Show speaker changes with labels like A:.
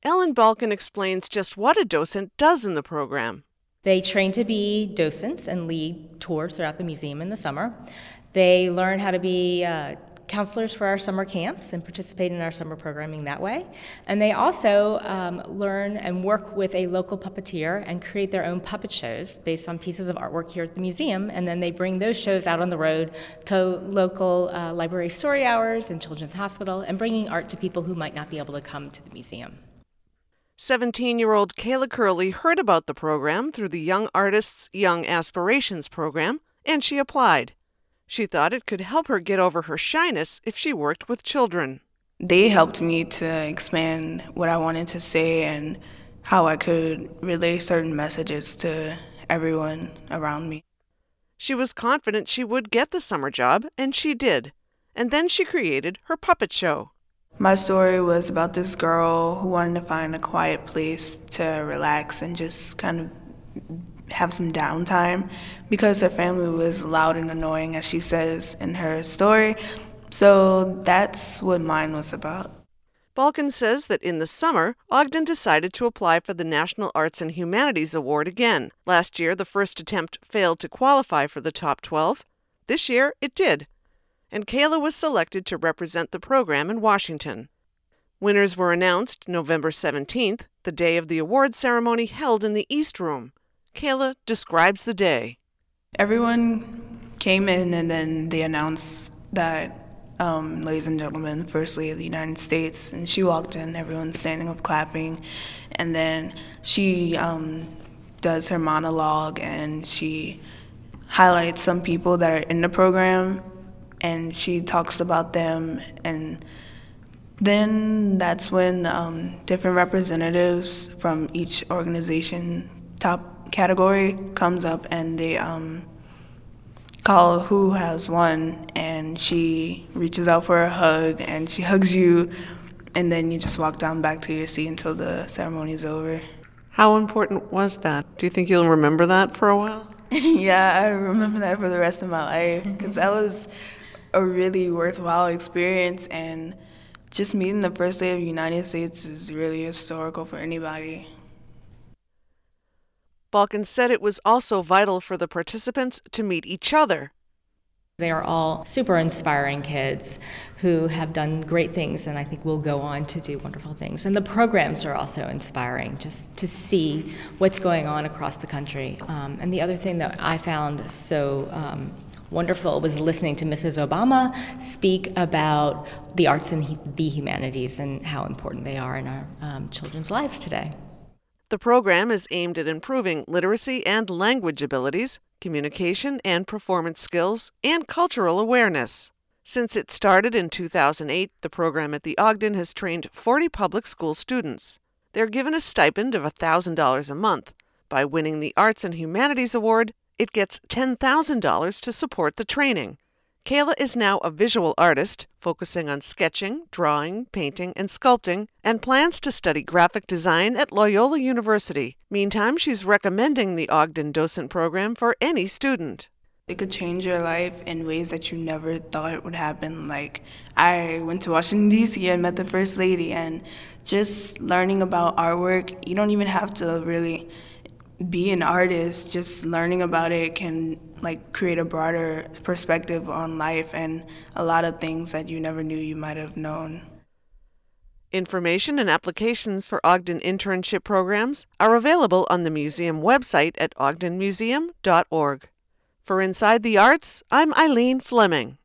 A: Ellen Balkin explains just what a docent does in the program.
B: They train to be docents and lead tours throughout the museum in the summer. They learn how to be counselors for our summer camps and participate in our summer programming that way. And they also learn and work with a local puppeteer and create their own puppet shows based on pieces of artwork here at the museum. And then they bring those shows out on the road to local library story hours and Children's Hospital and bringing art to people who might not be able to come to the museum.
A: 17-year-old Kayla Curley heard about the program through the Young Artists, Young Aspirations program, and she applied. She thought it could help her get over her shyness if she worked with children.
C: They helped me to expand what I wanted to say and how I could relay certain messages to everyone around me.
A: She was confident she would get the summer job, and she did. And then she created her puppet show.
C: My story was about this girl who wanted to find a quiet place to relax and just kind of have some downtime because her family was loud and annoying, as she says in her story. So that's what mine was about.
A: Balkin says that in the summer, Ogden decided to apply for the National Arts and Humanities Award again. Last year, the first attempt failed to qualify for the top 12. This year, it did. And Kayla was selected to represent the program in Washington. Winners were announced November 17th, the day of the award ceremony held in the East Room. Kayla describes the day.
C: Everyone came in and then they announced that, ladies and gentlemen, First Lady of the United States, and she walked in, everyone's standing up clapping, and then she does her monologue and she highlights some people that are in the program and she talks about them, and then that's when different representatives from each organization top category comes up and they call who has won, and she reaches out for a hug and she hugs you, and then you just walk down back to your seat until the ceremony is over.
A: How important was that? Do you think you'll remember that for a while?
C: Yeah, I remember that for the rest of my life because that was a really worthwhile experience, and just meeting the First Lady of the United States is really historical for anybody.
A: Balkin said it was also vital for the participants to meet each other.
B: They are all super inspiring kids who have done great things and I think will go on to do wonderful things. And the programs are also inspiring, just to see what's going on across the country. And the other thing that I found so wonderful was listening to Mrs. Obama speak about the arts and the humanities and how important they are in our children's lives today.
A: The program is aimed at improving literacy and language abilities, communication and performance skills, and cultural awareness. Since it started in 2008, the program at the Ogden has trained 40 public school students. They're given a stipend of $1,000 a month. By winning the Arts and Humanities Award, it gets $10,000 to support the training. Kayla is now a visual artist, focusing on sketching, drawing, painting, and sculpting, and plans to study graphic design at Loyola University. Meantime, she's recommending the Ogden Docent Program for any student.
C: It could change your life in ways that you never thought it would happen. Like, I went to Washington, D.C. and met the First Lady, and just learning about artwork, you don't even have to really be an artist. Just learning about it can create a broader perspective on life and a lot of things that you never knew you might have known.
A: Information and applications for Ogden internship programs are available on the museum website at ogdenmuseum.org. For Inside the Arts, I'm Eileen Fleming.